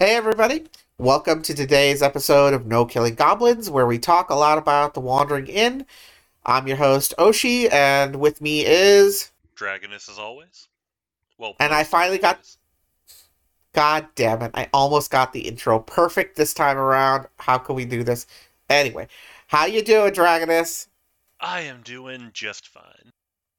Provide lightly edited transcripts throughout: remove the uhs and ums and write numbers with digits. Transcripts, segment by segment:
Hey everybody, welcome to today's episode of No Killing Goblins, where we talk a lot about the Wandering Inn. I'm your host Oshi, and with me is... Dragoness as always. Well, And I most as finally got... always. God damn it, I almost got the intro perfect this time around. How can we do this? Anyway, how you doing, Dragoness? I am doing just fine.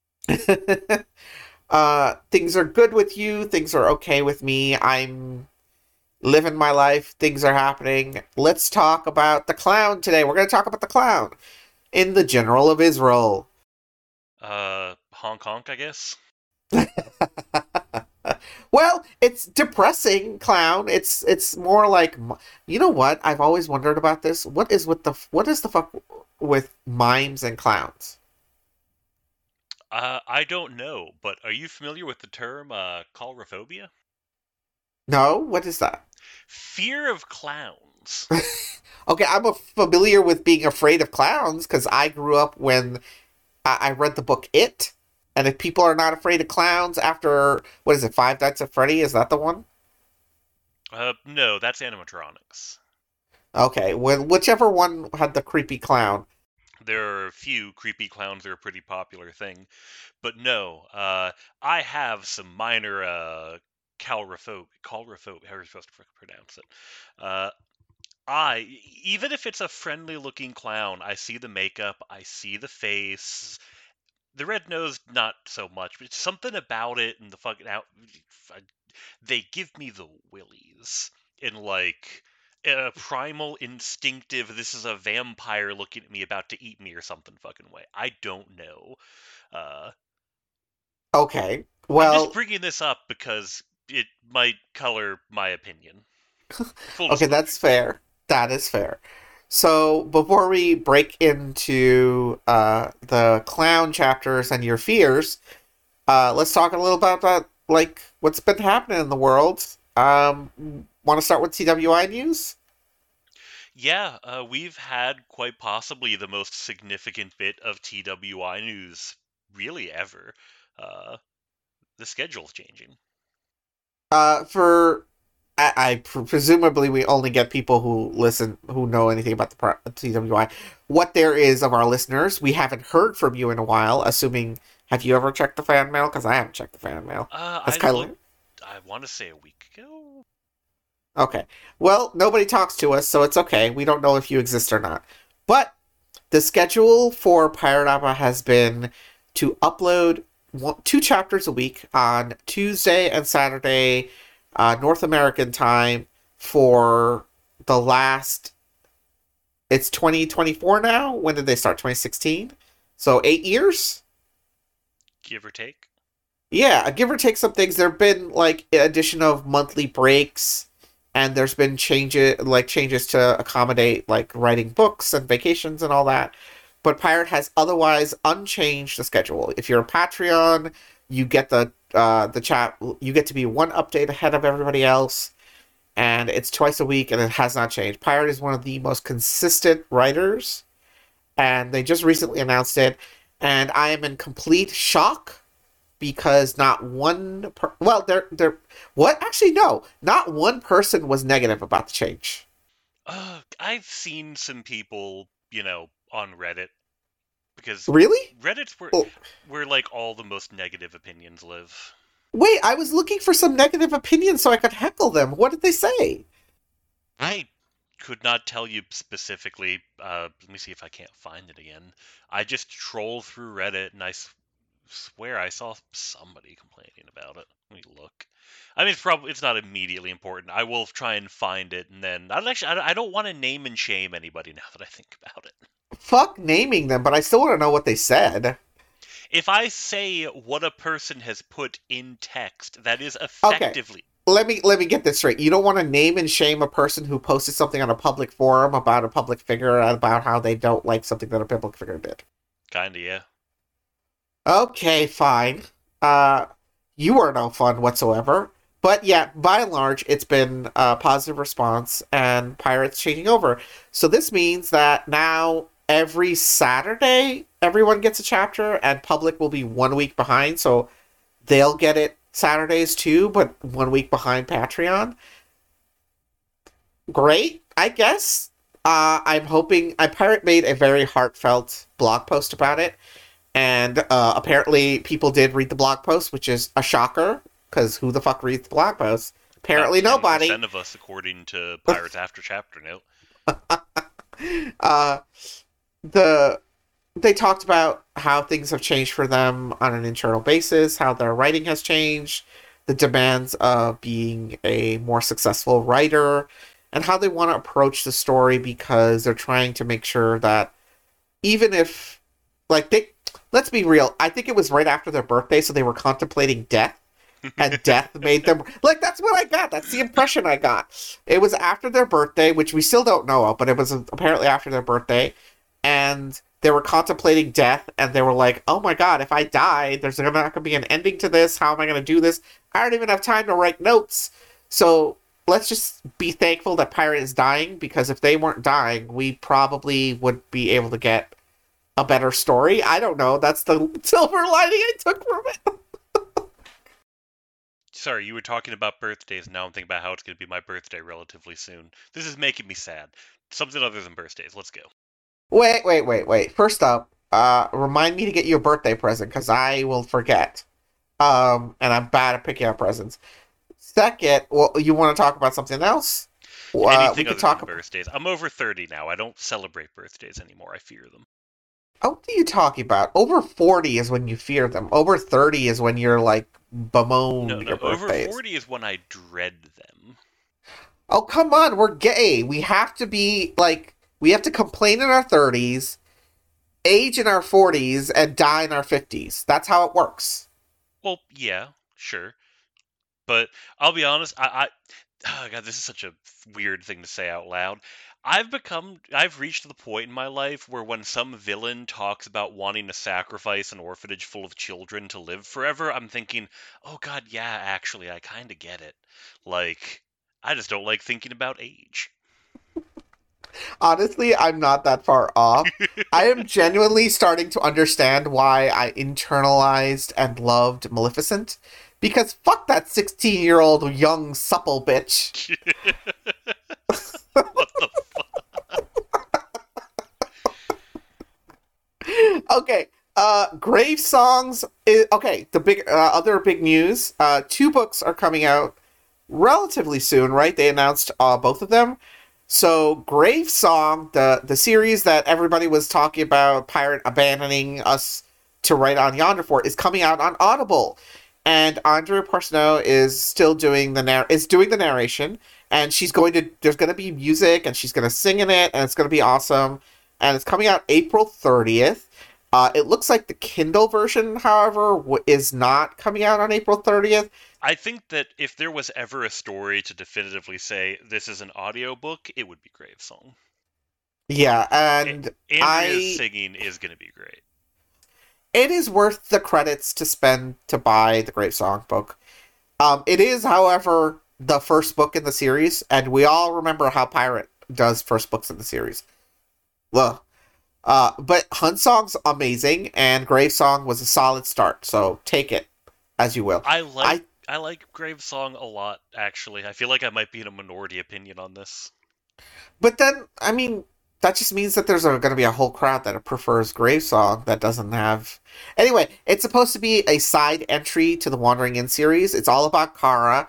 Things are good with you, things are okay with me, I'm living my life, things are happening. Let's talk about the clown today. We're going to talk about the clown in the General of Israel. Honk honk, I guess. Well, it's depressing clown. It's more like, you know what? I've always wondered about this. What is the fuck with mimes and clowns? I don't know, but are you familiar with the term, coulrophobia? No, what is that? Fear of clowns. Okay, familiar with being afraid of clowns because I grew up when I read the book It, and if people are not afraid of clowns after what is it, Five Nights at Freddy? Is that the one? No, that's animatronics. Okay, well, whichever one had the creepy clown. There are a few creepy clowns that are a pretty popular thing, but no, I have some minor, coulrophobia, how are you supposed to pronounce it? Uh, even if it's a friendly looking clown, I see the makeup, I see the face, the red nose, not so much, but something about it and the fucking out, they give me the willies in like a primal, instinctive, this is a vampire looking at me about to eat me or something fucking way. I don't know. Uh, Okay, I'm just well, bringing this up because it might color my opinion. Full okay, disclosure. that's fair. That is fair. So before we break into the clown chapters and your fears, let's talk a little about like what's been happening in the world. Want to start with TWI news? Yeah, we've had quite possibly the most significant bit of TWI news really ever. Uh, the schedule's changing. For presumably we only get people who listen who know anything about the TWI. What there is of our listeners, we haven't heard from you in a while. Assuming, have you ever checked the fan mail? Because I haven't checked the fan mail. That's I kind looked, of I want to say a week ago. okay. Well, nobody talks to us, so it's okay. We don't know if you exist or not. But the schedule for Pirate Opera has been to upload two chapters a week on Tuesday and Saturday, North American time for the last. It's 2024 now. When did they start? 2016. So 8 years. Give or take. Yeah, give or take some things. There've been like addition of monthly breaks, and there's been changes to accommodate like writing books and vacations and all that. But Pirate has otherwise unchanged the schedule. If you're a Patreon, you get the chat. You get to be one update ahead of everybody else, and it's twice a week, and it has not changed. Pirate is one of the most consistent writers, and they just recently announced it, and I am in complete shock because not one well there what actually no not one person was negative about the change. I've seen some people, on Reddit because Really? Reddit's where Oh, where like all the most negative opinions live. wait, I was looking for some negative opinions so I could heckle them. What did they say? I could not tell you specifically. Let me see if I can't find it again. I just troll through Reddit and swear I saw somebody complaining about it. Let me look. I mean, it's not immediately important. I will try and find it, and then I don't want to name and shame anybody now that I think about it. Fuck naming them, but I still want to know what they said. If I say what a person has put in text, that is Okay, effectively. let me get this straight. You don't want to name and shame a person who posted something on a public forum about a public figure about how they don't like something that a public figure did. Kinda, yeah. Okay, fine. Uh, you are no fun whatsoever. But yeah, by and large, it's been a positive response, and Pirates changing over. So this means that now every Saturday, everyone gets a chapter, and Public will be 1 week behind. So they'll get it Saturdays too, but 1 week behind Patreon. Great, I guess. I'm hoping. Pirate made a very heartfelt blog post about it, and apparently people did read the blog post, which is a shocker because who the fuck reads the blog post? About Apparently nobody. 10% of us, according to Pirates After Chapter Note. uh, the they talked about how things have changed for them on an internal basis, how their writing has changed, the demands of being a more successful writer, and how they want to approach the story because they're trying to make sure that even if, like, they, let's be real, I think it was right after their birthday, so they were contemplating death, and death made them, like, that's what I got. That's the impression I got. It was after their birthday, which we still don't know of, but it was apparently after their birthday, and they were contemplating death, and they were like, oh my god, if I die, there's not going to be an ending to this. How am I going to do this? I don't even have time to write notes. So let's just be thankful that Pirate is dying, because if they weren't dying, we probably would be able to get a better story. I don't know. That's the silver lining I took from it. Sorry, you were talking about birthdays. Now I'm thinking about how it's going to be my birthday relatively soon. This is making me sad. Something other than birthdays. Let's go. Wait. First up, remind me to get you a birthday present, because I will forget. And I'm bad at picking out presents. Second, well, you want to talk about something else? Anything We could other talk than about. birthdays. I'm over 30 now. I don't celebrate birthdays anymore. I fear them. What are you talking about? Over 40 is when you fear them. Over 30 is when you're like bemoan No. your Over birthdays. 40 is when I dread them. Oh, come on, we're gay. We have to be like, we have to complain in our 30s, age in our 40s, and die in our 50s. That's how it works. Well, yeah, sure. But I'll be honest, oh God, this is such a weird thing to say out loud. I've reached the point in my life where when some villain talks about wanting to sacrifice an orphanage full of children to live forever, I'm thinking, oh God, yeah, actually, I kind of get it. Like, I just don't like thinking about age. Honestly, I'm not that far off. I am genuinely starting to understand why I internalized and loved Maleficent. Because fuck that 16-year-old young supple bitch. What the Okay, Grave Songs okay, the big other big news. Two books are coming out relatively soon, right? They announced both of them. So Grave Song, the series that everybody was talking about, Pirate abandoning us to write on Yonder for, is coming out on Audible, and Andrea Porcino is still doing doing the narration, and there's going to be music, and she's going to sing in it, and it's going to be awesome, and it's coming out April 30th. It looks like the Kindle version, however, is not coming out on April 30th. I think that if there was ever a story to definitively say this is an audiobook, it would be Gravesong. Yeah, and Andrea's singing is going to be great. It is worth the credits to spend to buy the Grave Song book. It is, however, the first book in the series, and we all remember how Pirate does first books in the series. Ugh. But Hunt Song's amazing, and Grave Song was a solid start, so take it as you will. I like Gravesong a lot, actually. I feel like I might be in a minority opinion on this. But then, I mean, that just means that there's going to be a whole crowd that prefers Grave Song that doesn't have. Anyway, it's supposed to be a side entry to the Wandering Inn series. It's all about Kara.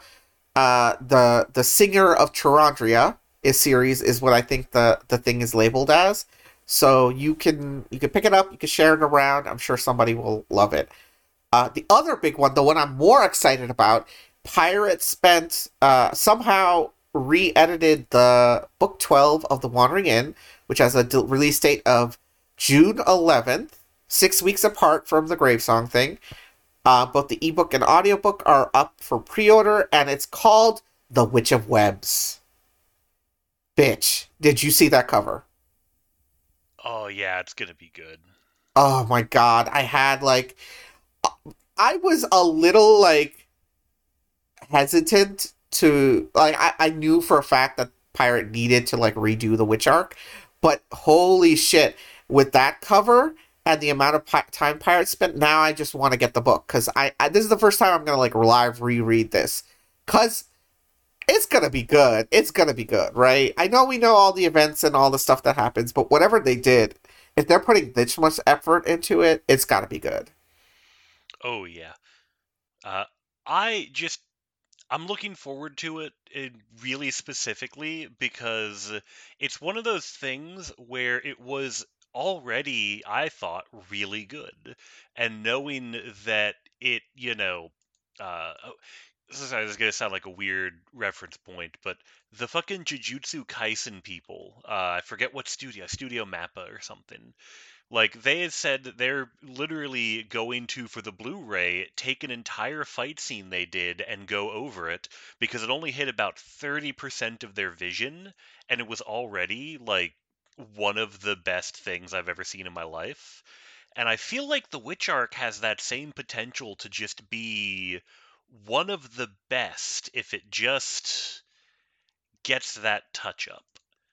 The singer of Charandria series is what I think the thing is labeled as. So you can pick it up, you can share it around. I'm sure somebody will love it. The other big one, the one I'm more excited about, Pirate spent somehow re-edited the book 12 of The Wandering Inn, which has a release date of June 11th, 6 weeks apart from the Gravesong thing. Both the ebook and audiobook are up for pre-order, and it's called The Witch of Webs. Bitch, did you see that cover? Oh yeah, it's gonna be good. Oh my god, I was a little like hesitant to like I knew for a fact that Pirate needed to like redo the witch arc, but holy shit, with that cover and the amount of time Pirate spent, now I just want to get the book because I this is the first time I'm gonna like live reread this because it's gonna be good. It's gonna be good, right? I know we know all the events and all the stuff that happens, but whatever they did, if they're putting this much effort into it, it's gotta be good. Oh yeah. Uh, I just I'm looking forward to it really specifically because it's one of those things where it was already, I thought, really good. And knowing that it, sorry, this is gonna sound like a weird reference point, but the fucking Jujutsu Kaisen people, I forget what Studio Mappa or something, like, they had said that they're literally going to, for the Blu-ray, take an entire fight scene they did and go over it because it only hit about 30% of their vision, and it was already, like, one of the best things I've ever seen in my life. And I feel like The Witch Arc has that same potential to just be one of the best if it just gets that touch up.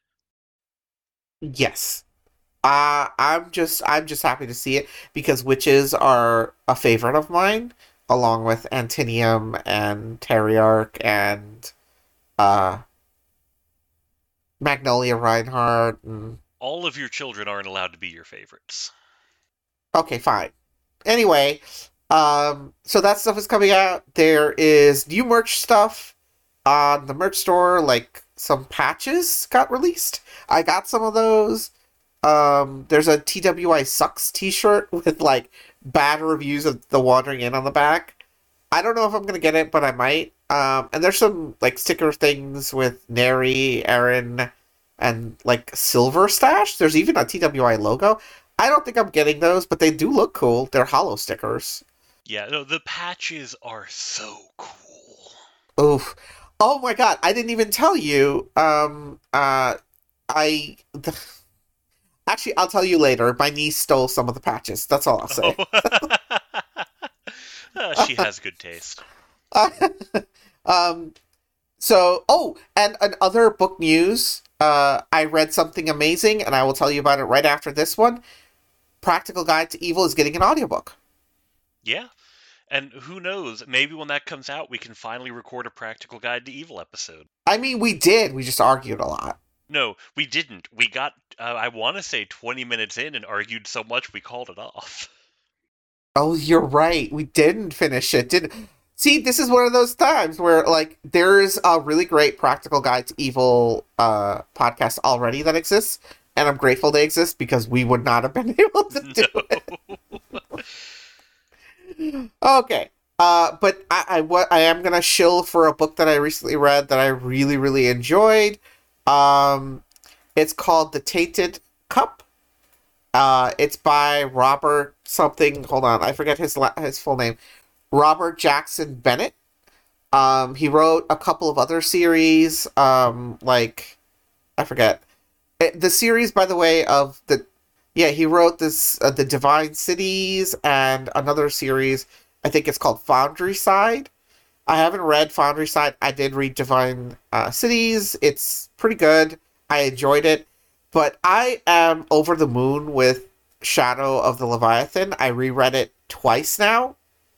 Yes. I'm just happy to see it because witches are a favorite of mine, along with Antinium and Terriarch and uh Magnolia Reinhardt and All of your children aren't allowed to be your favorites. okay, fine. Anyway, so that stuff is coming out. There is new merch stuff on the merch store, like some patches got released. I got some of those. There's a TWI Sucks t-shirt with like bad reviews of The Wandering Inn on the back. I don't know if I'm gonna get it, but I might. And there's some like sticker things with Neri, Aaron, and like Silver Stash. There's even a TWI logo. I don't think I'm getting those, but they do look cool. They're hollow stickers. Yeah, no, the patches are so cool. Oof. Oh my god, I didn't even tell you. I actually I'll tell you later. My niece stole some of the patches. That's all I'll say. Oh. She has good taste. um and other book news. I read something amazing and I will tell you about it right after this one. Practical Guide to Evil is getting an audiobook. Yeah, and who knows, maybe when that comes out, we can finally record a Practical Guide to Evil episode. I mean, we did. We just argued a lot. No, we didn't. We got, I want to say 20 minutes in and argued so much we called it off. Oh, you're right. We didn't finish it. Did See, this is one of those times where like there's a really great Practical Guide to Evil podcast already that exists, and I'm grateful they exist because we would not have been able to do No. it. Okay. But what I am gonna shill for a book that I recently read that I really, really enjoyed. It's called The Tainted Cup. It's by Robert something. Hold on, I forget his full name. Robert Jackson Bennett. He wrote a couple of other series. Like I forget the series. By the way, of the yeah, he wrote this the Divine Cities and another series. I think it's called Foundry Side. I haven't read Foundry Side. I did read Divine Cities. It's pretty good. I enjoyed it. But I am over the moon with Shadow of the Leviathan. I reread it twice now.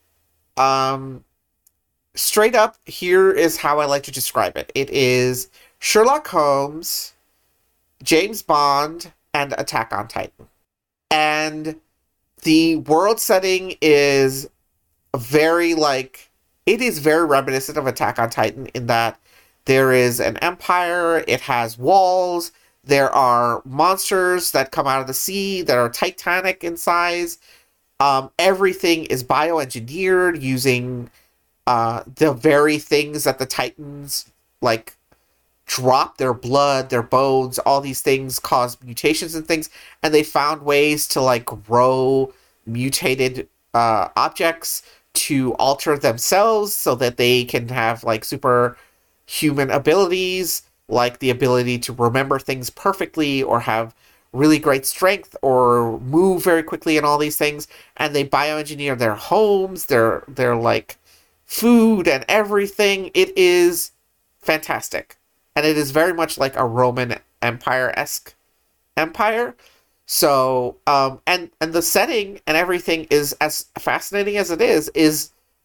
Um, Straight up, here is how I like to describe it. It is Sherlock Holmes, James Bond, and Attack on Titan. And the world setting is very like it is very reminiscent of Attack on Titan in that there is an empire, it has walls, there are monsters that come out of the sea that are titanic in size. Everything is bioengineered using the very things that the Titans like drop their blood, their bones, all these things cause mutations and things, and they found ways to like grow mutated objects to alter themselves so that they can have like super human abilities, like the ability to remember things perfectly or have really great strength or move very quickly and all these things. And they bioengineer their homes, their like food and everything. It is fantastic. And it is very much like a Roman Empire-esque empire. So, and the setting and everything is as fascinating as it is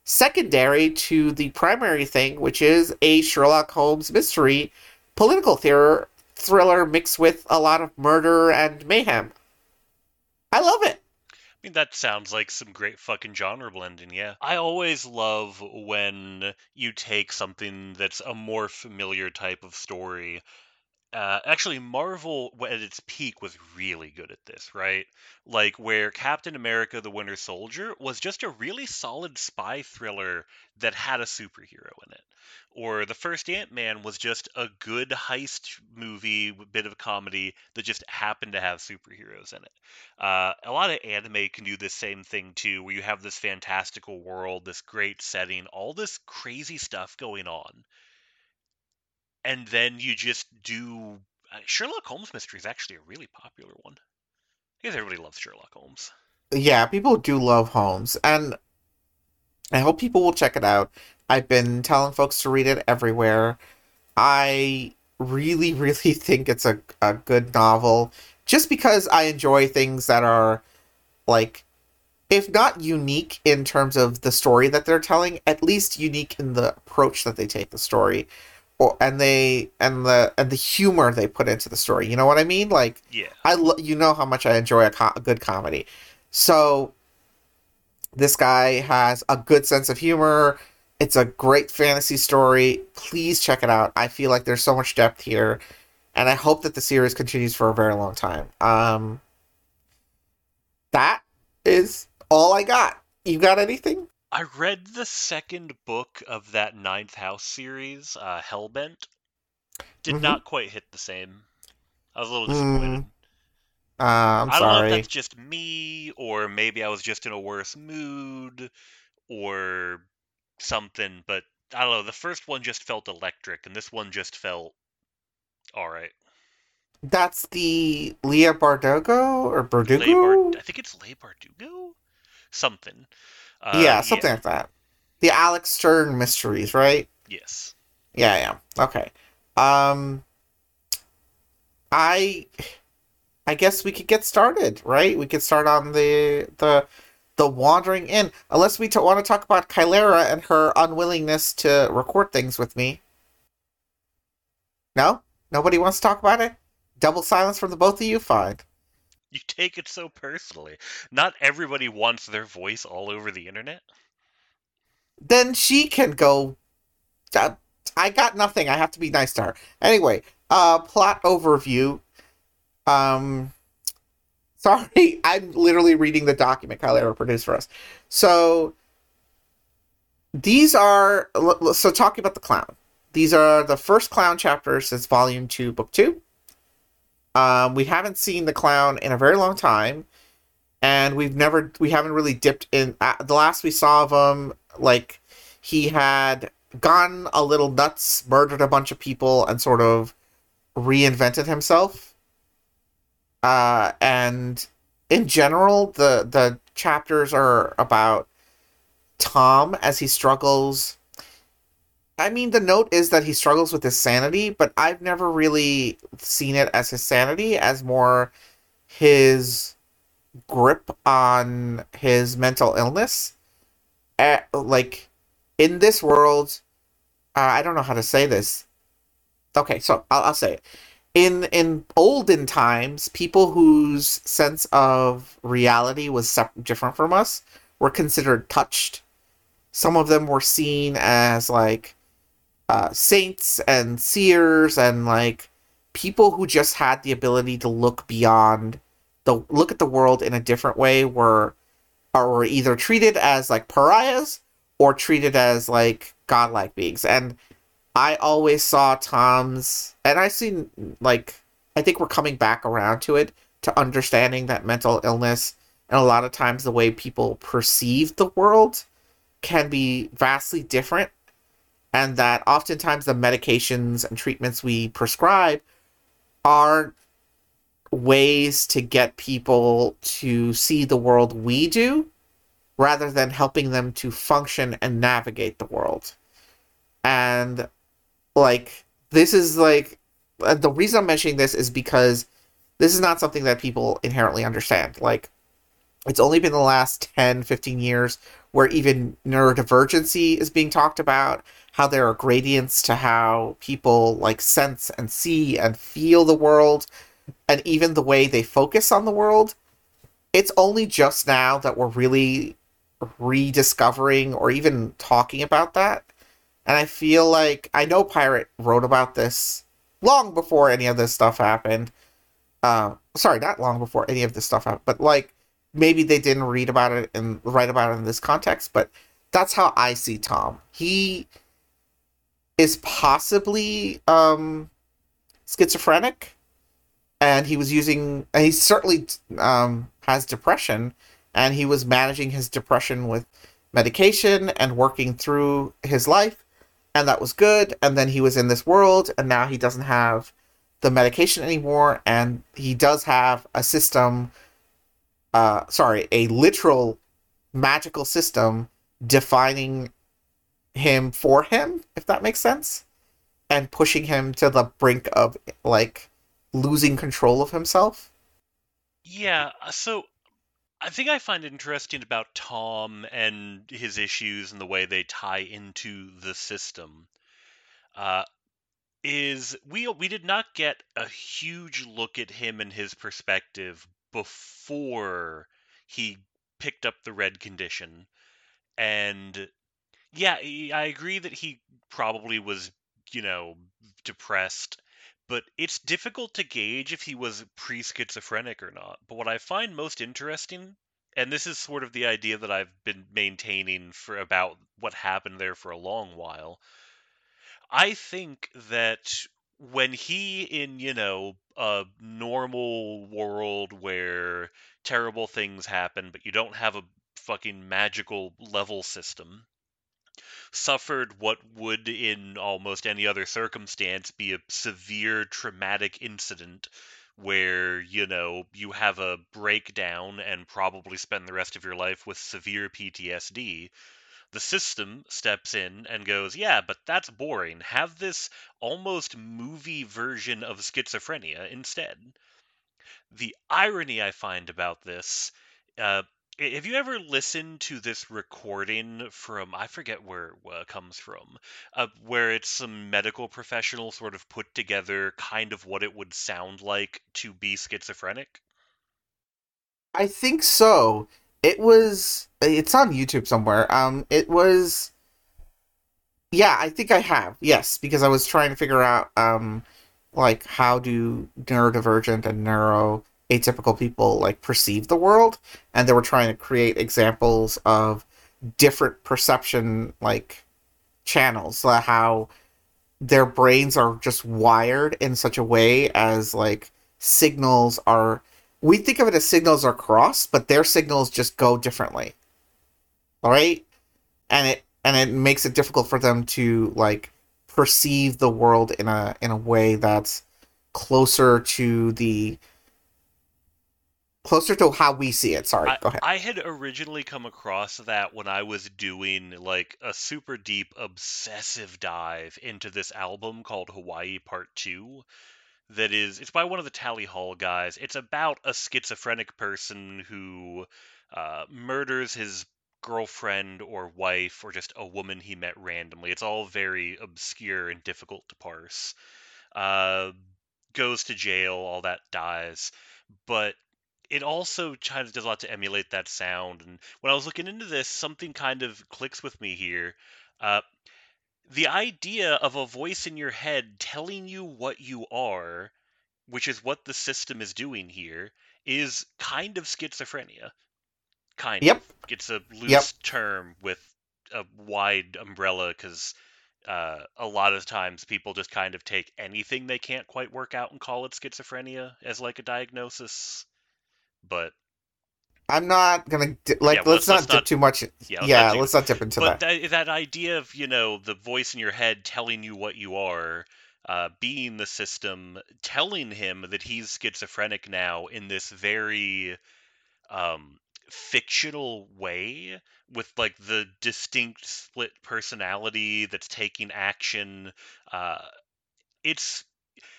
secondary to the primary thing, which is a Sherlock Holmes mystery, political thriller mixed with a lot of murder and mayhem. I love it. I mean, that sounds like some great fucking genre blending, yeah. I always love when you take something that's a more familiar type of story. Actually, Marvel at its peak was really good at this, right? Like where Captain America: The Winter Soldier was just a really solid spy thriller that had a superhero in it, or the first Ant-Man was just a good heist movie, bit of a comedy that just happened to have superheroes in it. A lot of anime can do the same thing too, where you have this fantastical world, this great setting, all this crazy stuff going on, and then you just do Sherlock Holmes mystery is actually a really popular one. Because everybody loves Sherlock Holmes. Yeah, people do love Holmes, and I hope people will check it out. I've been telling folks to read it everywhere. I really, really think it's a good novel, just because I enjoy things that are, like, if not unique in terms of the story that they're telling, at least unique in the approach that they take the story, or and the humor they put into the story. You know what I mean? Like, Yeah. you know how much I enjoy a good comedy. So this guy has a good sense of humor. It's a great fantasy story. Please check it out. I feel like there's so much depth here, and I hope that the series continues for a very long time. That is all I got. You got anything? I read the second book of that Ninth House series, Hellbent. Did Mm-hmm. not quite hit the same. I was a little Mm, disappointed. I'm I don't know if that's sorry. just me, or maybe I was just in a worse mood, or something, but I don't know. The first one just felt electric, and this one just felt alright. That's the Leah Bardugo or I Bardugo? think it's Le Bardugo? Something. Yeah, Yeah. something like that. The Alex Stern mysteries, right? Yes. Yeah, yeah. Okay. Um, I I guess we could get started, right? We could start on the wandering in, unless we want to talk about Kylera and her unwillingness to record things with me. No, nobody wants to talk about it. Double silence from the both of you. Fine. You take it so personally. Not everybody wants their voice all over the internet. Then she can go. Uh, I got nothing. I have to be nice to her. Anyway, plot overview. Um, sorry, I'm literally reading the document Kylera produced for us. So these are so talking about the clown. These are the first clown chapters since Volume 2, Book 2. We haven't seen the clown in a very long time, and we haven't really dipped in. The last we saw of him, like, he had gone a little nuts, murdered a bunch of people, and sort of reinvented himself. And in general, the chapters are about Tom as he struggles. I mean, the note is that he struggles with his sanity, but I've never really seen it as his sanity, as more his grip on his mental illness. Like, in this world, I don't know how to say this. Okay, so I'll say it. In olden times, people whose sense of reality was different from us were considered touched. Some of them were seen as, like, saints and seers, and, like, people who just had the ability to look at the world in a different way, were either treated as, like, pariahs or treated as, like, godlike beings. And I always saw Tom's, and I've seen, like, I think we're coming back around to it, to understanding that mental illness and a lot of times the way people perceive the world can be vastly different, and that oftentimes the medications and treatments we prescribe are ways to get people to see the world we do rather than helping them to function and navigate the world. And, like, this is like, the reason I'm mentioning this is because this is not something that people inherently understand. Like, it's only been the last 10, 15 years where even neurodivergency is being talked about, how there are gradients to how people like sense and see and feel the world, and even the way they focus on the world. It's only just now that we're really rediscovering or even talking about that. And I feel like I know Pirate wrote about this long before any of this stuff happened. Sorry, not long before any of this stuff happened, but like maybe they didn't read about it and write about it in this context. But that's how I see Tom. He is possibly schizophrenic, and he was using. And he certainly has depression, and he was managing his depression with medication and working through his life, and that was good. And then he was in this world, and now he doesn't have the medication anymore, and he does have a system. Sorry, a literal magical system defining him for him, if that makes sense, and pushing him to the brink of like losing control of himself. Yeah, so I think I find interesting about Tom and his issues and the way they tie into the system. Uh, is we did not get a huge look at him and his perspective before he picked up the red condition. And yeah, I agree that he probably was, you know, depressed, but it's difficult to gauge if he was pre-schizophrenic or not. But what I find most interesting, and this is sort of the idea that I've been maintaining for about what happened there for a long while, I think that when he in, a normal world where terrible things happen, but you don't have a fucking magical level system, suffered what would in almost any other circumstance be a severe traumatic incident where, you have a breakdown and probably spend the rest of your life with severe PTSD. The system steps in and goes, yeah, but that's boring. Have this almost movie version of schizophrenia instead. The irony I find about this, uh, have you ever listened to this recording from, I forget where it comes from, where it's some medical professional sort of put together kind of what it would sound like to be schizophrenic? I think so. It was. It's on YouTube somewhere. It was. Yeah, I think I have. Yes, because I was trying to figure out like how do neurodivergent and neuro atypical people like perceive the world, and they were trying to create examples of different perception like channels, how their brains are just wired in such a way as like signals are, we think of it as signals are crossed, but their signals just go differently. All right? And it makes it difficult for them to like perceive the world in a way that's closer to the closer to how we see it. Sorry, I go ahead. I had originally come across that when I was doing like a super deep obsessive dive into this album called Hawaii Part 2 that is it's by one of the Tally Hall guys. It's about a schizophrenic person who murders his girlfriend or wife or just a woman he met randomly. It's all very obscure and difficult to parse. Uh, Goes to jail, all that dies. But it also kind of does a lot to emulate that sound. And when I was looking into this, something kind of clicks with me here. Uh, the idea of a voice in your head telling you what you are, which is what the system is doing here, is kind of schizophrenia. Kind of. Yep. It's a Yep. loose term with a wide umbrella because a lot of times people just kind of take anything they can't quite work out and call it schizophrenia as like a diagnosis. But I'm not going to yeah, like well, let's let's not not. dip too much. Yeah, let's not Yeah, do. let's not dip into But that. that idea of the voice in your head telling you what you are, being the system, telling him that he's schizophrenic now in this very um, fictional way with like the distinct split personality that's taking action. Uh, it's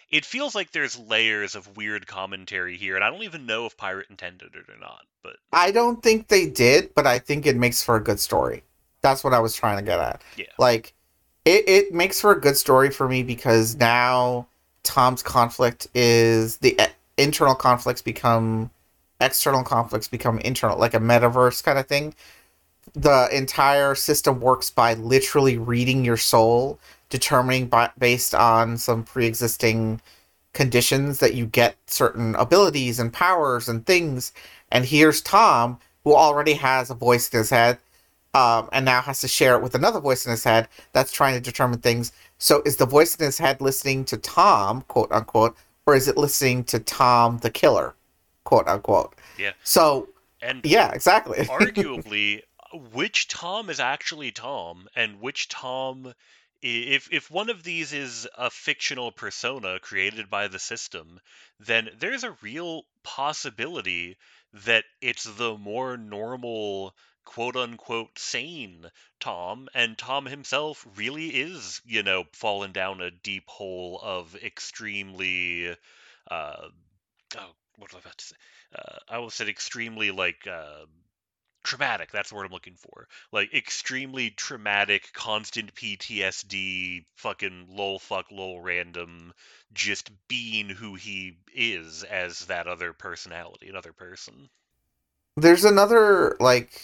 it feels like there's layers of weird commentary here, and I don't even know if Pirate intended it or not. But I don't think they did, but I think it makes for a good story. That's what I was trying to get at. yeah, Like, it makes for a good story for me because now Tom's conflict is internal conflicts become external conflicts become internal, like a metaverse kind of thing. The entire system works by literally reading your soul, determining based on some pre-existing conditions that you get certain abilities and powers and things. And here's Tom, who already has a voice in his head, and now has to share it with another voice in his head that's trying to determine things. So is the voice in his head listening to Tom, quote unquote, or is it listening to Tom the killer, quote unquote? yeah, So and yeah, exactly. arguably, which Tom is actually Tom, and which Tom, if one of these is a fictional persona created by the system, then there's a real possibility that it's the more normal, quote unquote, sane Tom, and Tom himself really is, fallen down a deep hole of extremely, uh, oh, what was I about to say? I almost said extremely, like, traumatic. That's the word I'm looking for. Like extremely traumatic, constant PTSD, fucking lol fuck lol random, just being who he is as that other personality, another person. There's another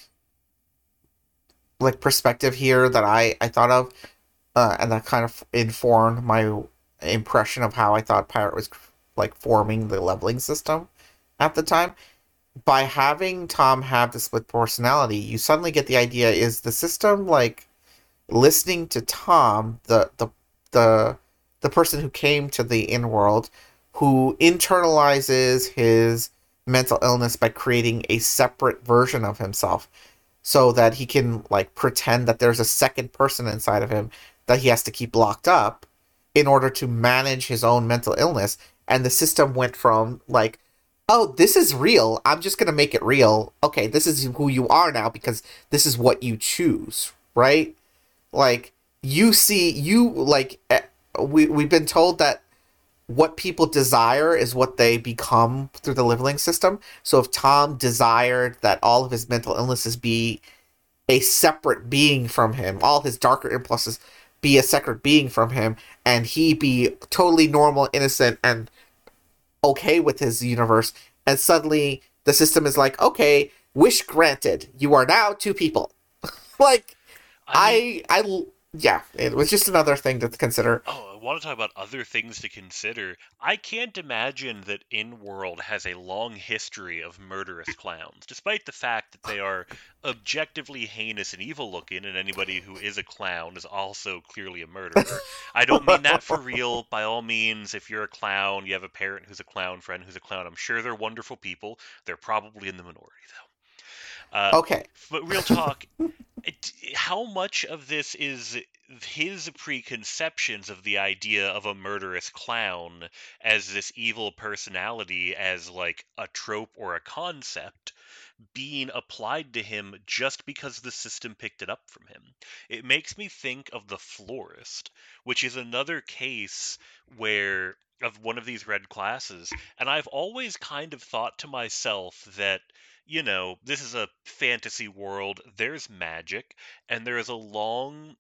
like perspective here that I thought of, and that kind of informed my impression of how I thought Pirate was like forming the leveling system at the time. By having Tom have the split personality, you suddenly get the idea: is the system like listening to Tom, the the person who came to the in world, who internalizes his mental illness by creating a separate version of himself so that he can like pretend that there's a second person inside of him that he has to keep locked up in order to manage his own mental illness. And the system went from like, oh, this is real, I'm just going to make it real, okay, this is who you are now because this is what you choose, right? Like, you see, you like, we've been told that what people desire is what they become through the leveling system. So if Tom desired that all of his mental illnesses be a separate being from him, all his darker impulses be a separate being from him, and he be totally normal, innocent, and okay with his universe, and suddenly the system is like, okay, wish granted, you are now two people. Like, I mean, yeah, it was just another thing to consider. oh, I want to talk about other things to consider. I can't imagine that In-World has a long history of murderous clowns, despite the fact that they are objectively heinous and evil looking, and anybody who is a clown is also clearly a murderer. I don't mean that for real. By all means, if you're a clown, you have a parent who's a clown, friend who's a clown, I'm sure they're wonderful people. They're probably in the minority, though. Okay. But real talk, how much of this is his preconceptions of the idea of a murderous clown as this evil personality as like a trope or a concept being applied to him just because the system picked it up from him? It makes me think of The Florist, which is another case where of one of these red classes, and I've always kind of thought to myself that this is a fantasy world. There's magic, and there is a long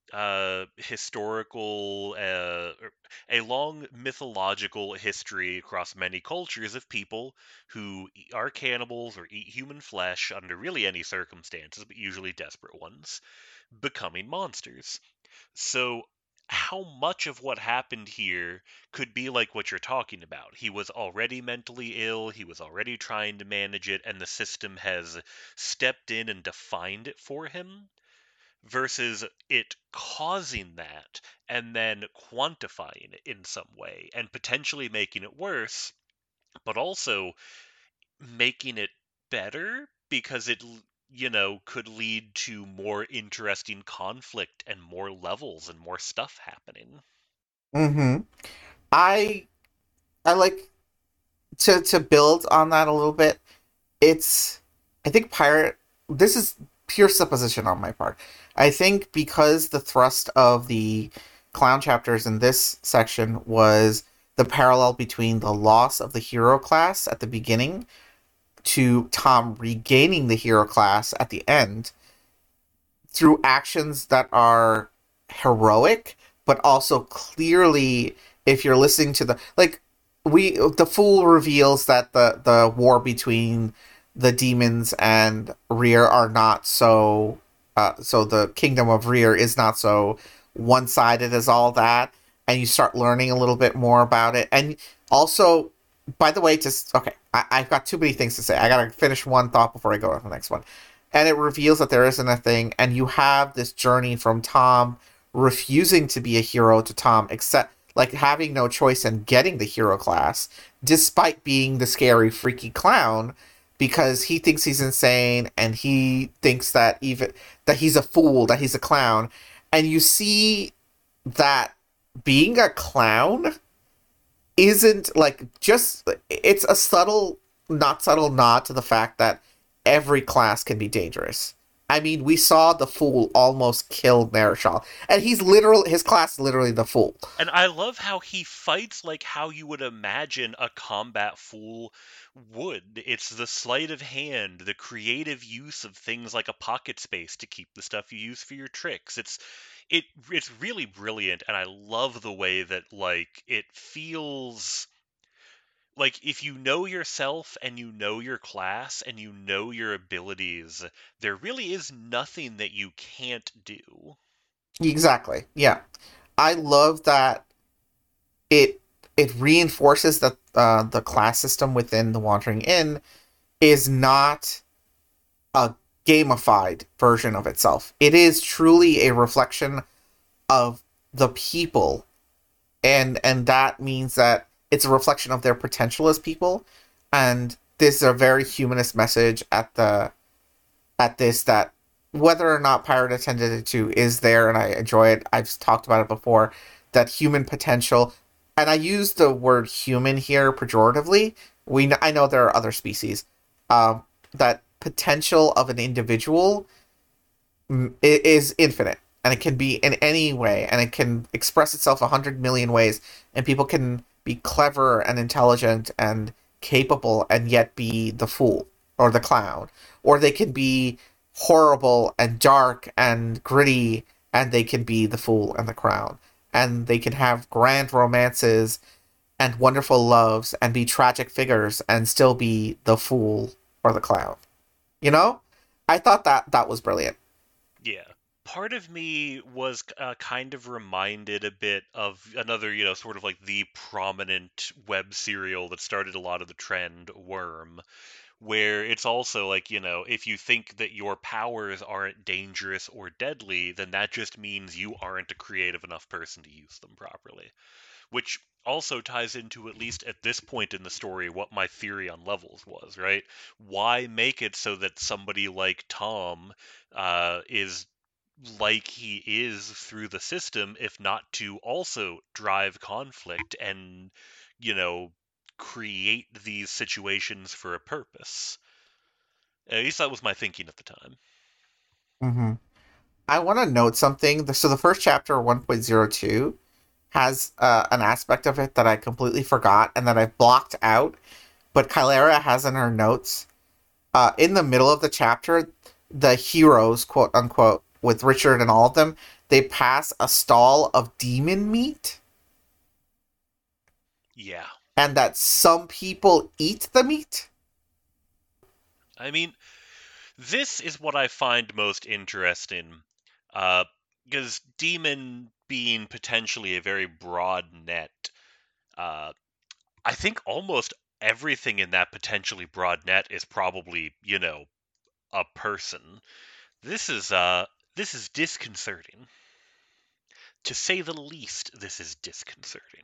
a long mythological history across many cultures of people who are cannibals or eat human flesh under really any circumstances, but usually desperate ones, becoming monsters. So, how much of what happened here could be like what you're talking about? He was already mentally ill, he was already trying to manage it, and the system has stepped in and defined it for him, versus it causing that and then quantifying it in some way and potentially making it worse, but also making it better because could lead to more interesting conflict and more levels and more stuff happening. Mm-hmm. I I like to build on that a little bit. It's I think pirate. This is pure supposition on my part. I think because the thrust of the clown chapters in this section was the parallel between the loss of the hero class at the beginning to Tom regaining the hero class at the end through actions that are heroic, but also clearly, if you're listening to the fool reveals that the war between the demons and Rear are not so so the kingdom of Rear is not so one-sided as all that, and you start learning a little bit more about it. And also, by the way, just okay, I've got too many things to say. I gotta finish one thought before I go to the next one. And it reveals that there isn't a thing, and you have this journey from Tom refusing to be a hero to Tom accept like having no choice in getting the hero class, despite being the scary, freaky clown, because he thinks he's insane and he thinks that even that he's a fool, that he's a clown. And you see that being a clown isn't like just it's a subtle not subtle nod to the fact that every class can be dangerous. I mean, we saw the fool almost kill Marischal, and his class is literally the fool. And I love how he fights like how you would imagine a combat fool would. It's the sleight of hand, the creative use of things like a pocket space to keep the stuff you use for your tricks. It's really brilliant, and I love the way that like it feels like if you know yourself and you know your class and you know your abilities, there really is nothing that you can't do. Exactly. Yeah, I love that it it reinforces that the class system within the Wandering Inn is not a gamified version of itself. It is truly a reflection of the people, and that means that it's a reflection of their potential as people. And this is a very humanist message at this that whether or not Pirate Attendant 2 is there, and I enjoy it. I've talked about it before. That human potential, and I use the word human here pejoratively. I know there are other species. That potential of an individual is infinite, and it can be in any way, and it can express itself 100 million ways, and people can be clever and intelligent and capable and yet be the fool or the clown, or they can be horrible and dark and gritty and they can be the fool and the crown, and they can have grand romances and wonderful loves and be tragic figures and still be the fool or the clown. You know, I thought that was brilliant. Yeah. Part of me was kind of reminded a bit of another, sort of like the prominent web serial that started a lot of the trend, Worm, where it's also like, if you think that your powers aren't dangerous or deadly, then that just means you aren't a creative enough person to use them properly. Which also ties into, at least at this point in the story, what my theory on levels was, right? Why make it so that somebody like Tom is like he is through the system, if not to also drive conflict and, you know, create these situations for a purpose? At least that was my thinking at the time. Hmm. I want to note something. So the first chapter, 1.02, has an aspect of it that I completely forgot and that I blocked out, but Kylera has in her notes. In the middle of the chapter, the heroes, quote unquote, with Richard and all of them, they pass a stall of demon meat, Yeah. and that some people eat the meat. I mean, this is what I find most interesting, uh, because demon being potentially a very broad net, uh, I think almost everything in that potentially broad net is probably, a person. This is this is disconcerting. To say the least, this is disconcerting.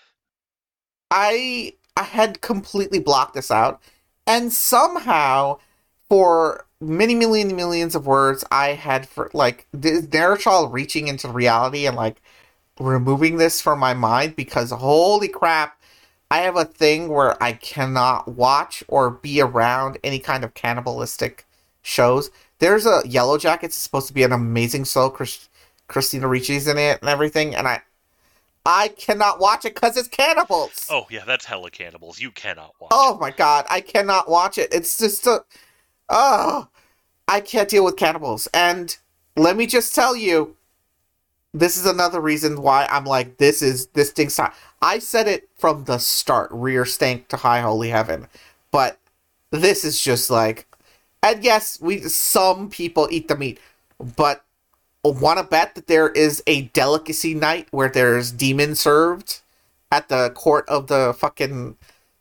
I had completely blocked this out, and somehow, for many million millions of words, I had for like Narachal reaching into reality and like removing this from my mind because holy crap, I have a thing where I cannot watch or be around any kind of cannibalistic shows. There's a Yellow Jackets. It's supposed to be an amazing show. Christina Ricci's in it and everything, and I cannot watch it because it's cannibals. Oh yeah, that's hella cannibals. You cannot watch it. Oh my god, I cannot watch it. It's just oh, I can't deal with cannibals. And let me just tell you, this is another reason why I'm like, this stinks. I said it from the start, rear stank to high holy heaven, but this is just like, and yes, we some people eat the meat, but want to bet that there is a delicacy night where there's demon served at the court of the fucking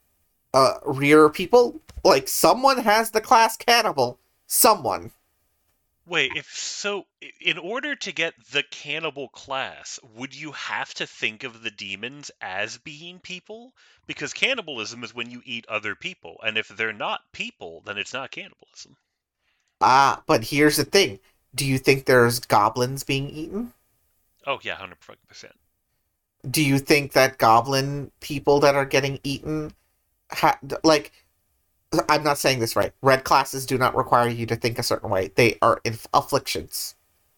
rear people? Like someone has the class cannibal. Someone. Wait, if so, in order to get the cannibal class, would you have to think of the demons as being people? Because cannibalism is when you eat other people, and if they're not people, then it's not cannibalism. Ah, but here's the thing. Do you think there's goblins being eaten? Oh yeah, 100%. Do you think that goblin people that are getting eaten like I'm not saying this right. Red classes do not require you to think a certain way. They are afflictions.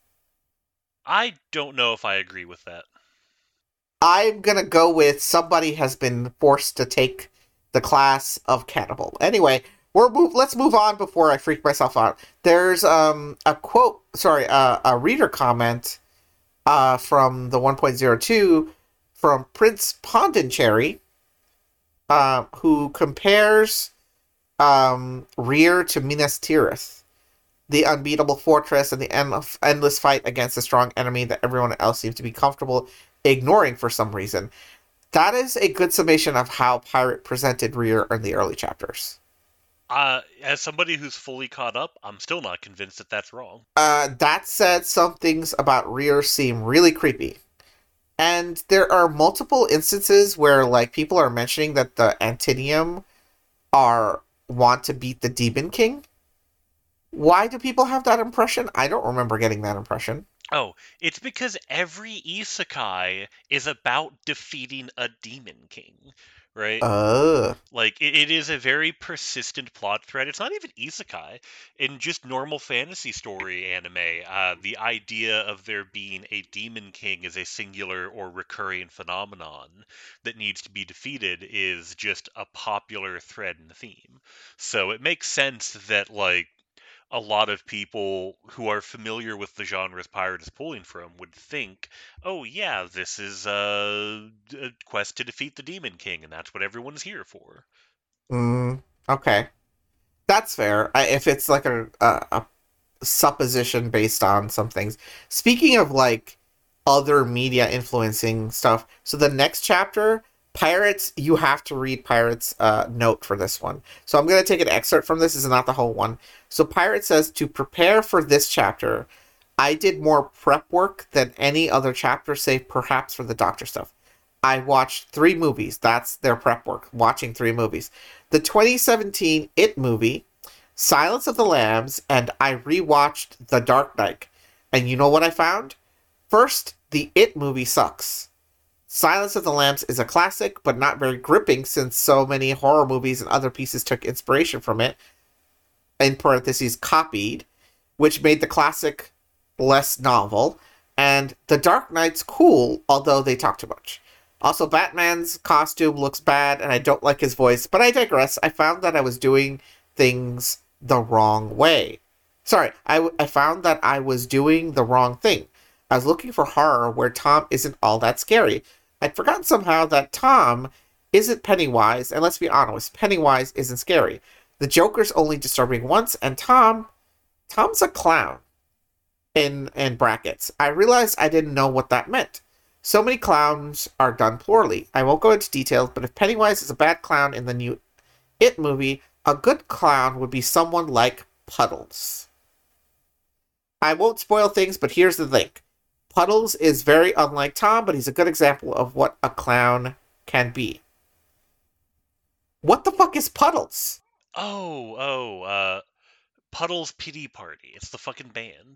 I don't know if I agree with that. I'm gonna go with somebody has been forced to take the class of cannibal. Anyway, let's move on before I freak myself out. There's a quote, sorry, a reader comment from the 1.02 from Prince Pondicherry, who compares Rear to Minas Tirith, the unbeatable fortress and the endless fight against a strong enemy that everyone else seems to be comfortable ignoring for some reason. That is a good summation of how Pirate presented Rear in the early chapters. As somebody who's fully caught up, I'm still not convinced that that's wrong. That said, some things about Rear seem really creepy. And there are multiple instances where like people are mentioning that the Antinium are want to beat the Demon King. Why do people have that impression? I don't remember getting that impression. Oh, it's because every isekai is about defeating a demon king, right? Uh, Like it is a very persistent plot thread. It's not even isekai. In just normal fantasy story anime, the idea of there being a demon king as a singular or recurring phenomenon that needs to be defeated is just a popular thread in the theme. So it makes sense that like a lot of people who are familiar with the genres Pirate is pulling from would think, oh yeah, this is a quest to defeat the Demon King, and that's what everyone's here for. okay. That's fair. If it's like a supposition based on some things. Speaking of like other media influencing stuff, so the next chapter, Pirates, you have to read Pirates' note for this one. So I'm going to take an excerpt from this. This is not the whole one. So Pirate says, to prepare for this chapter, I did more prep work than any other chapter, save perhaps for the Doctor stuff. I watched 3 movies. That's their prep work, watching 3 movies. The 2017 It movie, Silence of the Lambs, and I rewatched The Dark Knight. And you know what I found? First, the It movie sucks. Silence of the Lambs is a classic, but not very gripping since so many horror movies and other pieces took inspiration from it, in parentheses, copied, which made the classic less novel. And The Dark Knight's cool, although they talk too much. Also, Batman's costume looks bad, and I don't like his voice, but I digress. I found that I was doing things the wrong way. Sorry, I found that I was doing the wrong thing. I was looking for horror where Tom isn't all that scary. I'd forgotten somehow that Tom isn't Pennywise, and let's be honest, Pennywise isn't scary. The Joker's only disturbing once, and Tom's a clown. In brackets. I realized I didn't know what that meant. So many clowns are done poorly. I won't go into details, but if Pennywise is a bad clown in the new It movie, a good clown would be someone like Puddles. I won't spoil things, but here's the thing. Puddles is very unlike Tom, but he's a good example of what a clown can be. What the fuck is Puddles? Puddle's Pity Party. It's the fucking band.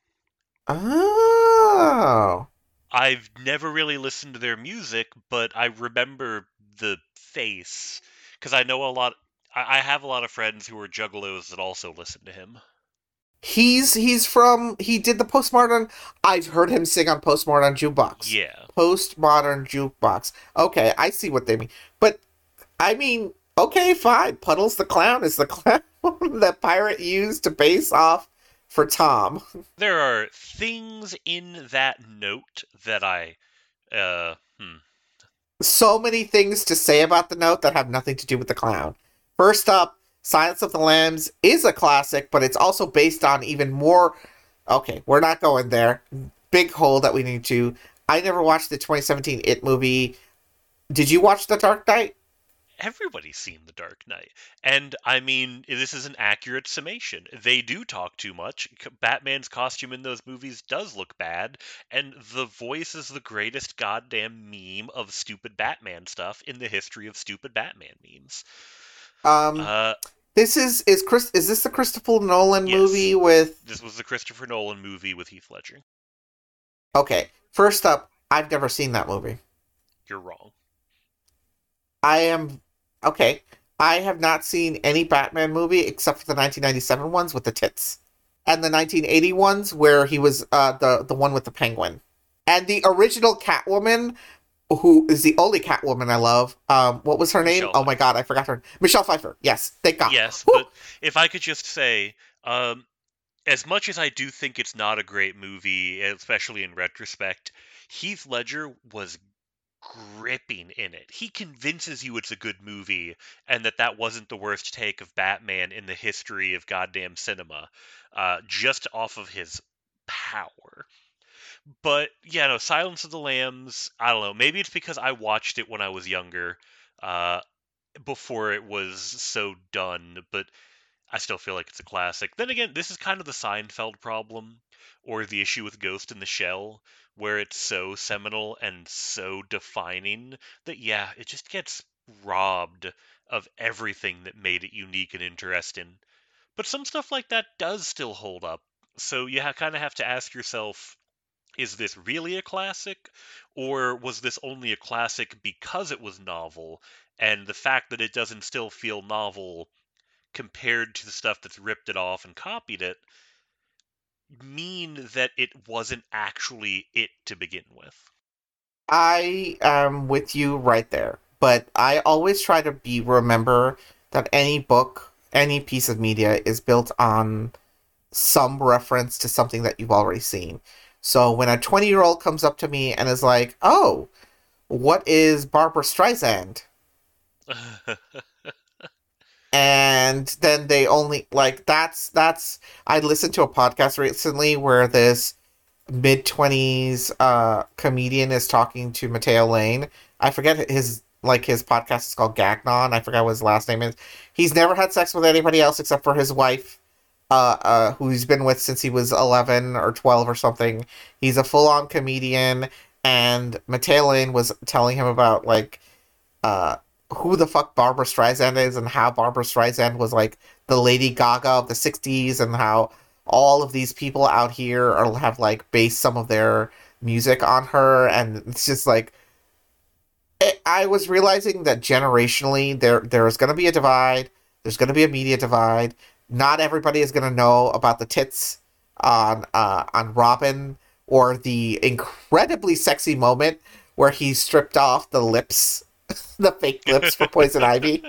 Oh. I've never really listened to their music, but I remember the face because I know a lot. I have a lot of friends who are juggalos that also listen to him. He did the Postmodern. I've heard him sing on Postmodern Jukebox. Yeah. Postmodern Jukebox. Okay, I see what they mean. But I mean, okay, fine. Puddles the Clown is the clown that Pirate used to base off for Tom. There are things in that note that I uh hmm. So many things to say about the note that have nothing to do with the clown. First up, Silence of the Lambs is a classic, but it's also based on even more. Okay, we're not going there. Big hole that we need to. I never watched the 2017 It movie. Did you watch The Dark Knight? Everybody's seen The Dark Knight. And I mean, this is an accurate summation. They do talk too much. Batman's costume in those movies does look bad, and the voice is the greatest goddamn meme of stupid Batman stuff in the history of stupid Batman memes. Um, Uh, is this the Christopher Nolan yes. movie with? This was the Christopher Nolan movie with Heath Ledger. Okay, first up, I've never seen that movie. You're wrong. I am okay. I have not seen any Batman movie except for the 1997 ones with the tits, and the 1980 ones where he was the one with the penguin, and the original Catwoman, who is the only Catwoman I love. What was her name? Michelle Oh my Pfeiffer. God, I forgot her. Michelle Pfeiffer. Yes, thank God. Yes, Whew. but if I could just say, as much as I do think it's not a great movie, especially in retrospect, Heath Ledger was gripping in it. He convinces you it's a good movie and that wasn't the worst take of Batman in the history of goddamn cinema, just off of his power. But yeah, no, Silence of the Lambs. I don't know. Maybe it's because I watched it when I was younger, uh, before it was so done. But I still feel like it's a classic. Then again, this is kind of the Seinfeld problem, or the issue with Ghost in the Shell, where it's so seminal and so defining that, yeah, it just gets robbed of everything that made it unique and interesting. But some stuff like that does still hold up. So you kind of have to ask yourself, is this really a classic? Or was this only a classic because it was novel? And the fact that it doesn't still feel novel compared to the stuff that's ripped it off and copied it mean that it wasn't actually it to begin with. I am with you right there, but I always try to be remember that any book, any piece of media is built on some reference to something that you've already seen. So when a 20-year-old comes up to me and is like, "Oh, what is Barbara Streisand?" And then they only like that's I listened to a podcast recently where this mid-20s comedian is talking to Mateo Lane. I forget his podcast is called Gagnon. I forgot what his last name is. He's never had sex with anybody else except for his wife, who he's been with since he was 11 or 12 or something. He's a full-on comedian, and Mateo Lane was telling him about uh who the fuck Barbara Streisand is and how Barbara Streisand was like the Lady Gaga of the 60s and how all of these people out here have like based some of their music on her, and it's just like I was realizing that generationally there's going to be a divide. There's going to be a media divide. Not everybody is going to know about the tits on Robin or the incredibly sexy moment where he stripped off the lips, the fake lips for Poison Ivy.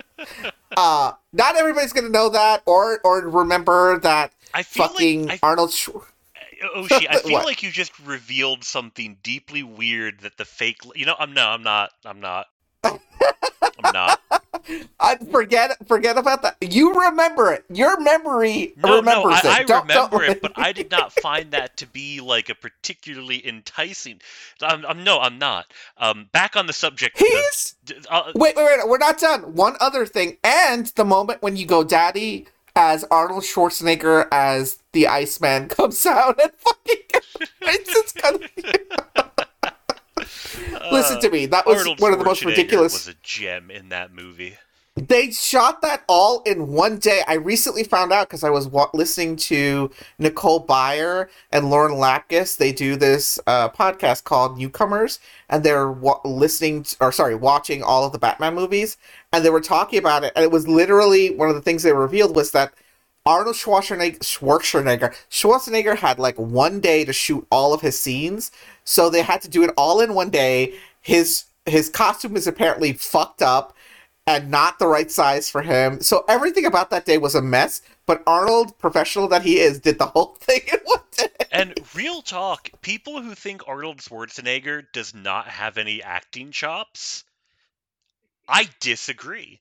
Not everybody's going to know that or remember that I feel fucking like Arnold. Oshi, I feel What? like you just revealed something deeply weird that the fake. You know, I'm not. I'm not. I forget about that. You remember it. Your memory No, remembers I it. Don't. remember it, but I did not find that to be like a particularly enticing. I'm not. Back on the subject of the. He's wait. We're not done. One other thing, and the moment when you go daddy as Arnold Schwarzenegger as the Iceman comes out and fucking it's just kind of. Listen to me. That was Arnold one of the most Schwarzenegger ridiculous. was a gem in that movie. They shot that all in one day. I recently found out because I was listening to Nicole Byer and Lauren Lapkus. They do this podcast called Newcomers, and they're watching all of the Batman movies, and they were talking about it. And it was literally one of the things they revealed was that Arnold Schwarzenegger had like one day to shoot all of his scenes, so they had to do it all in one day. His costume is apparently fucked up and not the right size for him. So everything about that day was a mess. But Arnold, professional that he is, did the whole thing in one day. And real talk, people who think Arnold Schwarzenegger does not have any acting chops, I disagree.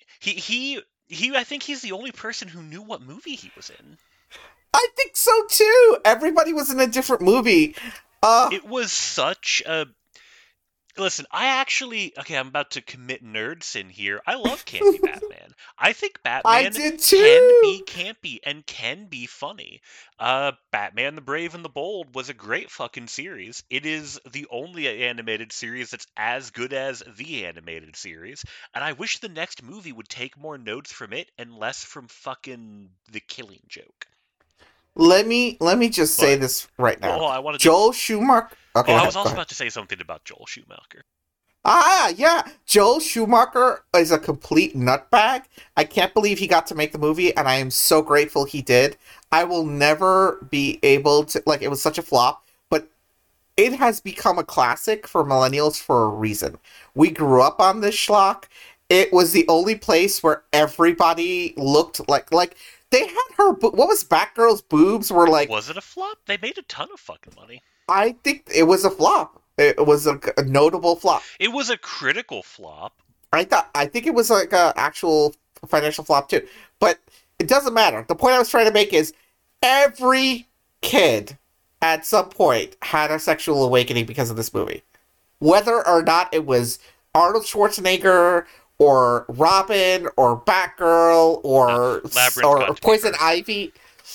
I think he's the only person who knew what movie he was in. I think so too. Everybody was in a different movie. It was such a Listen, I'm about to commit nerd sin here. I love campy Batman. I think I Batman did can be too. campy and can be funny. Batman the Brave and the Bold was a great fucking series. It is the only animated series that's as good as the animated series, and I wish the next movie would take more notes from it and less from fucking The Killing Joke. Let me just say But, this right well, now. I wanted to. Joel Schumacher. Oh, Okay, go I was ahead. Go also ahead. about to say something about Joel Schumacher. Ah, yeah. Joel Schumacher is a complete nutbag. I can't believe he got to make the movie, and I am so grateful he did. I will never be able to, like, it was such a flop, but it has become a classic for millennials for a reason. We grew up on this schlock. It was the only place where everybody looked like they had her. What was Batgirl's boobs were like? Was it a flop? They made a ton of fucking money. I think it was a flop. It was a notable flop. It was a critical flop. I think it was like a actual financial flop too. But it doesn't matter. The point I was trying to make is every kid at some point had a sexual awakening because of this movie. Whether or not it was Arnold Schwarzenegger or Robin or Batgirl Labyrinth or got to be Poison first. Ivy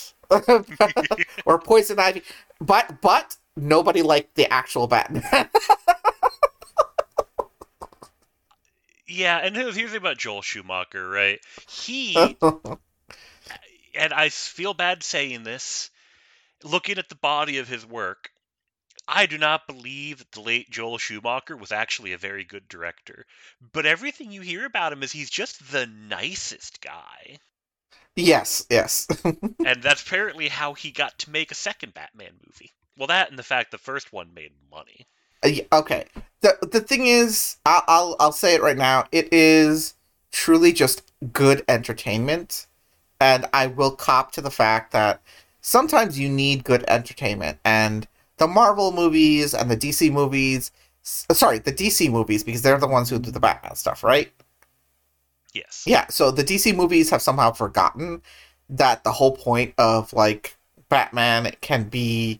or Poison Ivy. But nobody liked the actual Batman. Yeah, and here's the thing about Joel Schumacher, right? He, and I feel bad saying this, looking at the body of his work, I do not believe that the late Joel Schumacher was actually a very good director. But everything you hear about him is he's just the nicest guy. Yes, yes. And that's apparently how he got to make a second Batman movie. Well, that and the fact the first one made money. Okay. The thing is, I'll say it right now. It is truly just good entertainment, and I will cop to the fact that sometimes you need good entertainment, and the Marvel movies and the DC movies. Sorry, the DC movies because they're the ones who do the Batman stuff, right? Yes. Yeah. So the DC movies have somehow forgotten that the whole point of like Batman can be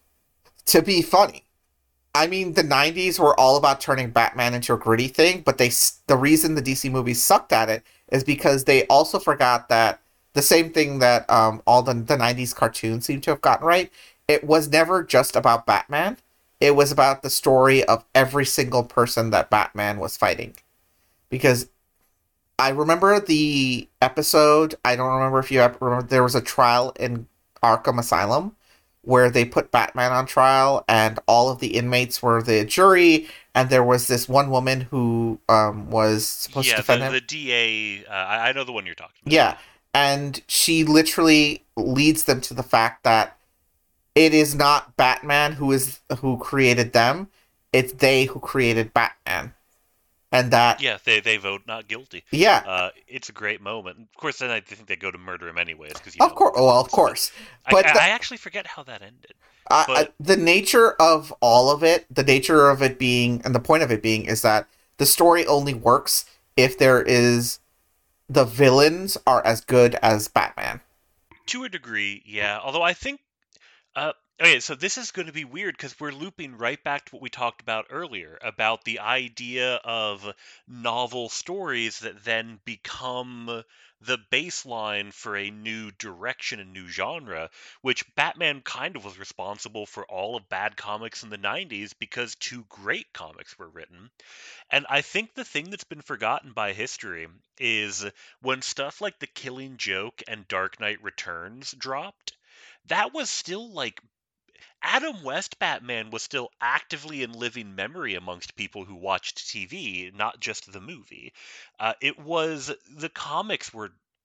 to be funny. I mean, the '90s were all about turning Batman into a gritty thing, but the reason the DC movies sucked at it is because they also forgot that the same thing that all the '90s cartoons seem to have gotten right. It was never just about Batman. It was about the story of every single person that Batman was fighting. Because I remember the episode. I don't remember if you remember. There was a trial in Arkham Asylum where they put Batman on trial, and all of the inmates were the jury, and there was this one woman who was supposed to Yeah, defend the him. DA, I know the one you're talking about, Yeah, yeah. and she literally leads them to the fact that it is not Batman who created them; it's they who created Batman, and that Yeah, they vote not guilty. yeah, It's a great moment. Of course, then I think they go to murder him anyways, because, of course, well, of but course, but I actually forget how that ended. But the nature of all of it, the nature of it being, and the point of it being, is that the story only works if there is the villains are as good as Batman. to a degree, yeah. Although I think okay, so this is going to be weird because we're looping right back to what we talked about earlier about the idea of novel stories that then become the baseline for a new direction, a new genre, which Batman kind of was responsible for all of bad comics in the 90s because two great comics were written. And I think the thing that's been forgotten by history is when stuff like The Killing Joke and Dark Knight Returns dropped, that was still like Adam West Batman was still actively in living memory amongst people who watched TV, not just the movie. It was the comics were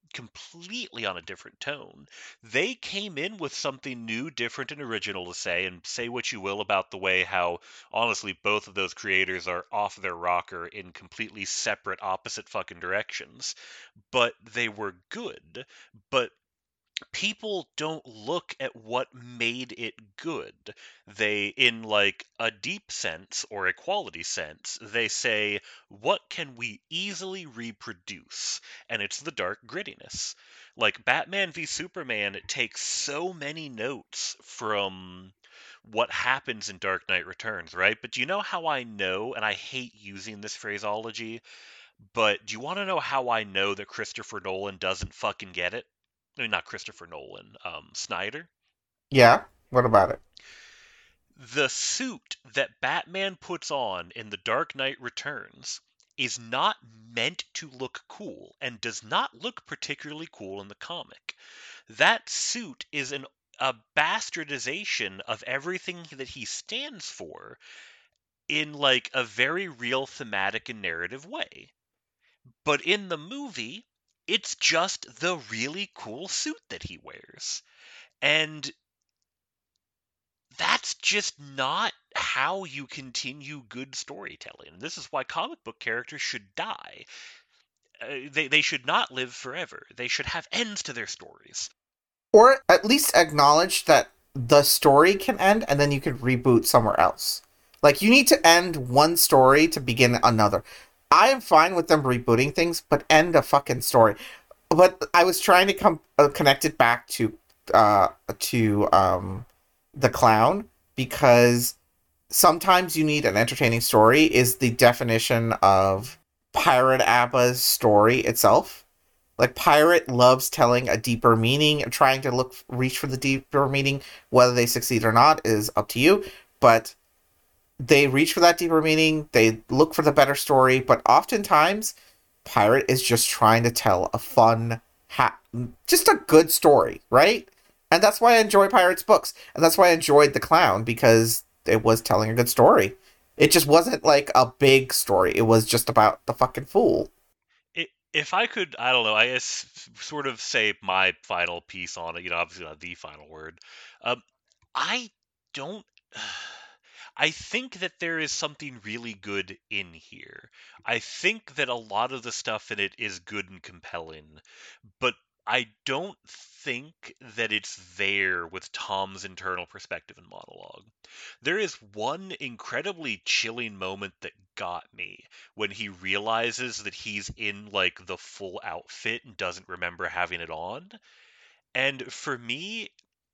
completely on a different tone. They came in with something new, different, and original to say, and say what you will about the way how, honestly, both of those creators are off their rocker in completely separate, opposite fucking directions. But they were good. But people don't look at what made it good. They, in like a deep sense or a quality sense, they say, what can we easily reproduce? And it's the dark grittiness. Like Batman v Superman takes so many notes from what happens in Dark Knight Returns, right? But do you know how I know, and I hate using this phraseology, but do you want to know how I know that Christopher Nolan doesn't fucking get it? I mean, not Christopher Nolan, Snyder. Yeah. What about it? The suit that Batman puts on in The Dark Knight Returns is not meant to look cool and does not look particularly cool in the comic. That suit is a bastardization of everything that he stands for in like a very real thematic and narrative way. But in the movie, it's just the really cool suit that he wears. And that's just not how you continue good storytelling. And this is why comic book characters should die. They should not live forever. They should have ends to their stories. Or at least acknowledge that the story can end and then you could reboot somewhere else. Like, you need to end one story to begin another. I am fine with them rebooting things, but end a fucking story. But I was trying to connect it back to the clown, because sometimes you need an entertaining story is the definition of Pirate Abba's story itself. Like, Pirate loves telling a deeper meaning and trying to reach for the deeper meaning. Whether they succeed or not is up to you, but they reach for that deeper meaning, they look for the better story, but oftentimes Pirate is just trying to tell a fun, just a good story, right? And that's why I enjoy Pirate's books, and that's why I enjoyed The Clown, because it was telling a good story. It just wasn't like a big story. It was just about the fucking fool. If I could, I don't know, I guess sort of say my final piece on it, obviously not the final word. Um, I don't. I think that there is something really good in here. I think that a lot of the stuff in it is good and compelling, but I don't think that it's there with Tom's internal perspective and monologue. There is one incredibly chilling moment that got me when he realizes that he's in like the full outfit and doesn't remember having it on. And for me,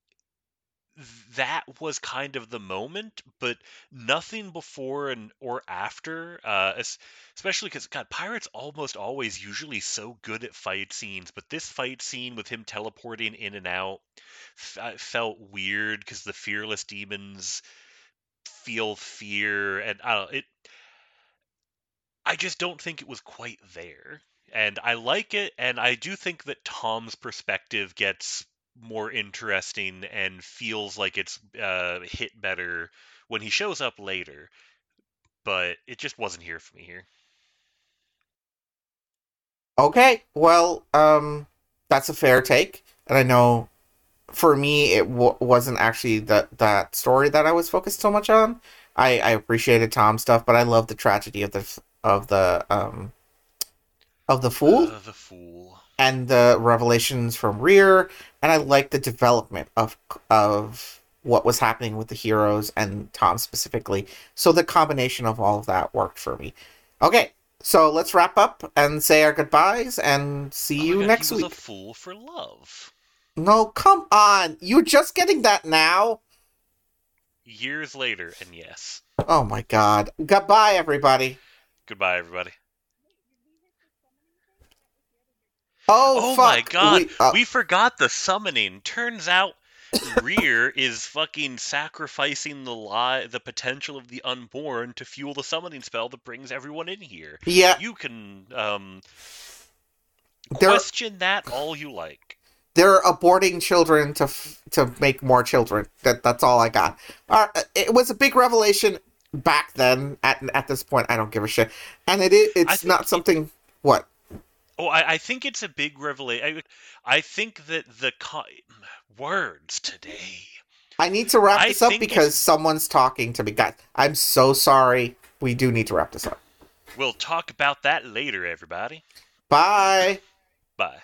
that was kind of the moment, but nothing before and or after. Especially because God, Pirate's almost always usually so good at fight scenes, but this fight scene with him teleporting in and out felt weird because the fearless demons feel fear, and I don't know, it. I just don't think it was quite there. And I like it, and I do think that Tom's perspective gets more interesting and feels like it's hit better when he shows up later. But it just wasn't here for me here. Okay, well, that's a fair take, and I know for me it wasn't actually that story that I was focused so much on. I appreciated Tom's stuff, but I love the tragedy of the fool The fool. and the revelations from Rear, and I like the development of what was happening with the heroes and Tom specifically. So the combination of all of that worked for me. Okay, so let's wrap up and say our goodbyes and see Oh my you God, he next was a week. fool for love. No, come on. You're just getting that now? Years later, and yes. Oh my god. Goodbye, everybody. Goodbye, everybody. Oh, Oh my fuck. God, we forgot the summoning. Turns out Rear is fucking sacrificing the potential of the unborn to fuel the summoning spell that brings everyone in here. Yeah, You can they're question that all you like. they're aborting children to make more children. That's all I got. It was a big revelation back then. At this point, I don't give a shit. And it's I not think something. What? Oh, I think it's a big revelation. I think that words today. I need to wrap I this up think it's. because someone's talking to me. Guys, I'm so sorry. We do need to wrap this up. We'll talk about that later, everybody. Bye. Bye.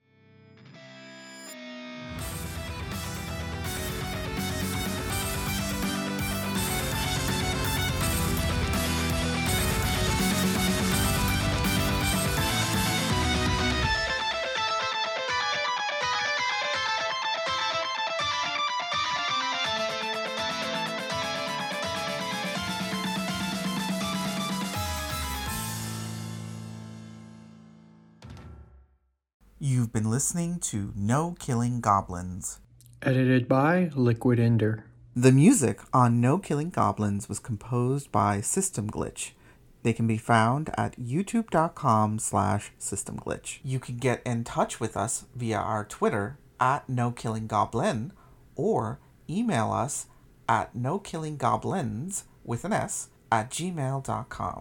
You've been listening to No Killing Goblins. Edited by Liquid Ender. The music on No Killing Goblins was composed by System Glitch. They can be found at youtube.com/systemglitch. You can get in touch with us via our Twitter at NoKillingGoblin or email us at nokillinggoblins with an S at gmail.com.